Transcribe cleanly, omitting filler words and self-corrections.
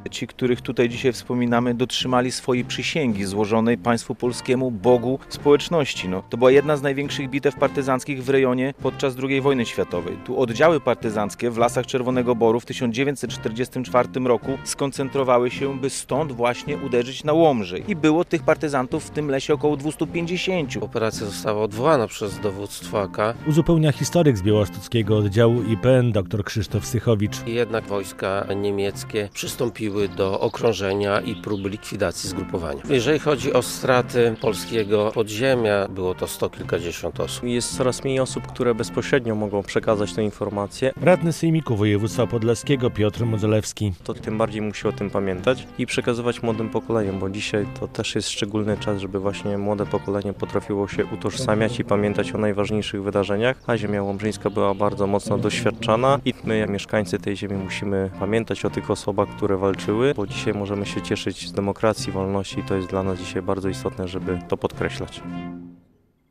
Ci, których tutaj dzisiaj wspominamy, dotrzymali swojej przysięgi złożonej państwu polskiemu, Bogu, społeczności. To była jedna z największych bitew partyzanckich w rejonie podczas II wojny światowej. Tu oddziały partyzanckie w Lasach Czerwonego Boru w 1944 roku skoncentrowały się, by stąd właśnie uderzyć na Łomży. I było tych partyzantów w tym lesie około 250. Operacja została odwołana przez dowództwo AK. Uzupełnia historyk z białostockiego oddziału IPN dr Krzysztof Sychowicz. I jednak wojska niemieckie przystąpiły do okrążenia i próby likwidacji zgrupowania. Jeżeli chodzi o straty polskiego podziemia, było to 100 kilkadziesiąt osób. Jest coraz mniej osób, które bezpośrednio mogą przekazać tę informację. Radny Sejmiku Województwa Podlaskiego Piotr Modzelewski. To tym bardziej musi o tym pamiętać i przekazywać młodym pokoleniom, bo dzisiaj to też jest szczególny czas, żeby właśnie młode pokolenie potrafiło się utożsamiać i pamiętać o najważniejszych wydarzeniach, a ziemia łomżyńska była bardzo mocno doświadczana i my, jak mieszkańcy tej ziemi, musimy pamiętać o tych osobach, które walczyły, bo dzisiaj możemy się cieszyć z demokracji, wolności i to jest dla nas dzisiaj bardzo istotne, żeby to podkreślać.